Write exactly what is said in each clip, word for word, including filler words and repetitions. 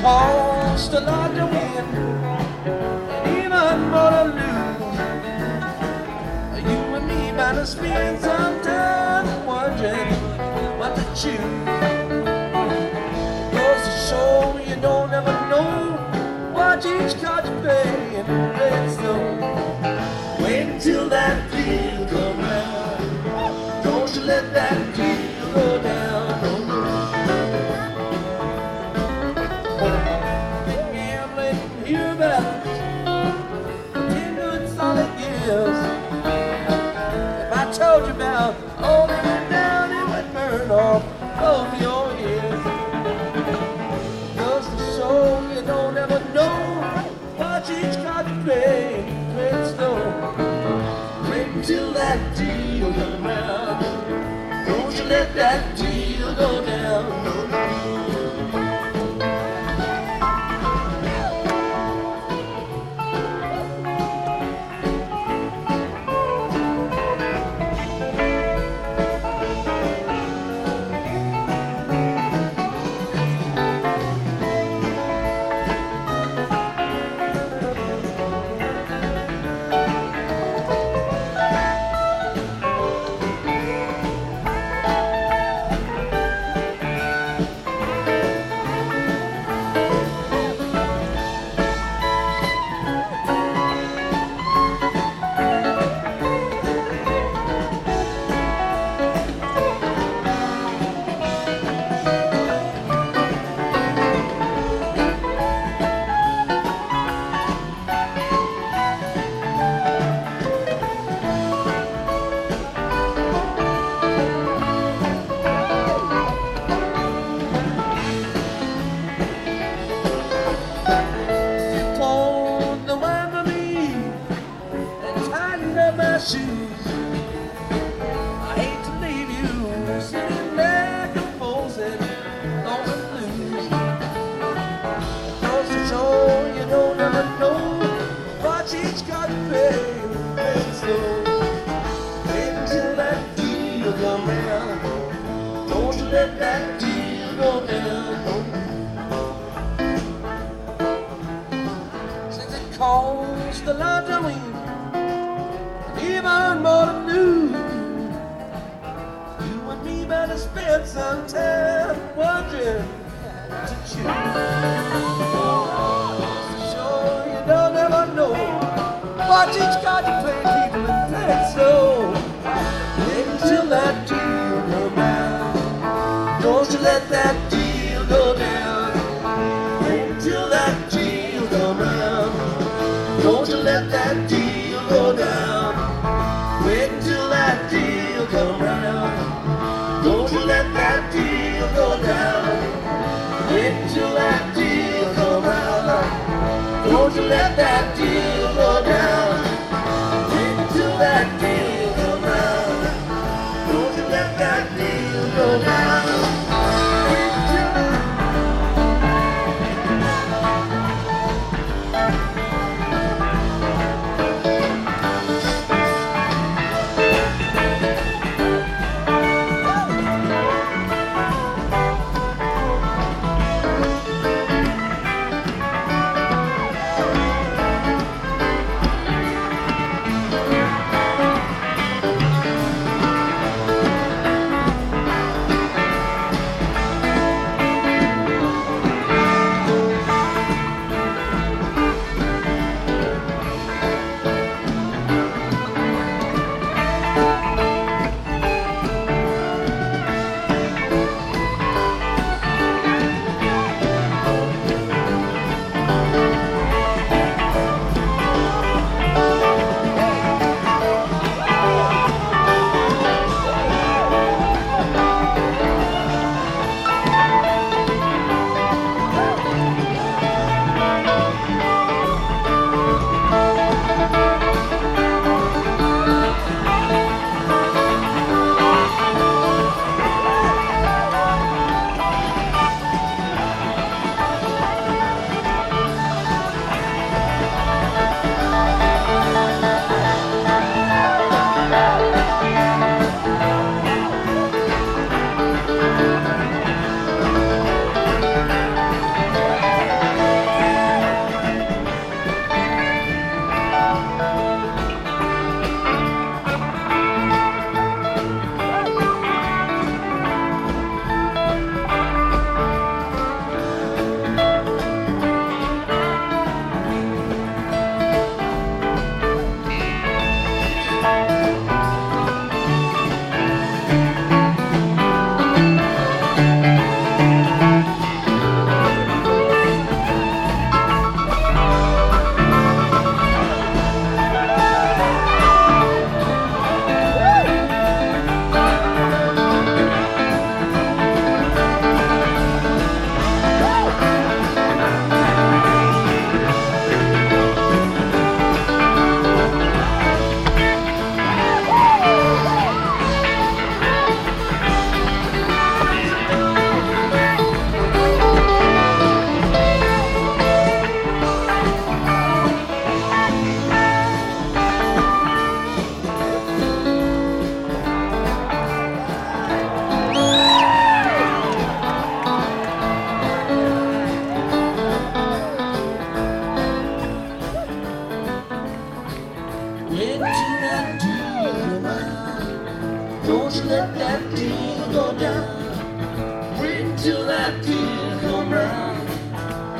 cost a lot to win, and even more to lose. You and me bound to spend some time wondering what to choose. Goes to show you don't ever know what each card you pay and red stone. Wait until that deal come round. Don't you let that deal go down. No, no. Gambling hereabouts for ten good solid years. If I told you about all that went down, it would burn off both your ears. Goes to show you don't ever know what each card you play. Wait until that deal comes around. Don't you let that deal go down. No, no. Shoes. I hate to leave you sitting there composing on the blues. Goes to show you don't ever know what each got to pay. So wait until that deal come round. Don't you let that deal go down. Since it costs a lot to win, even more to lose, you and me better spend some time wondering what to choose. Sure, you don't ever know what each card you play, people, and play it slow. Wait until that deal comes round. Don't you let that deal go down. Wait until that deal comes round. Don't you let that deal go down. Wait until that deal come round. Don't you let that deal go down. Wait until that deal come round. Don't you let that deal go down. Wait until that deal come round. Don't you let that deal go down. Wait until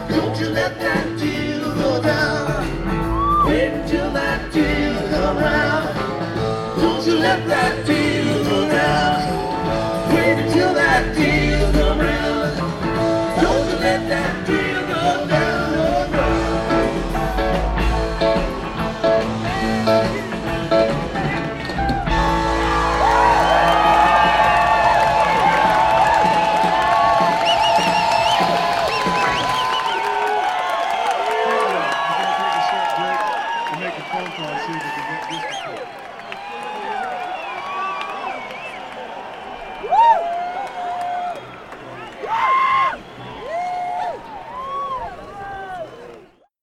Don't you let that deal go down. Wait until that deal come round. Don't you let that deal go down. Wait until that deal come round. Don't you let that deal go down.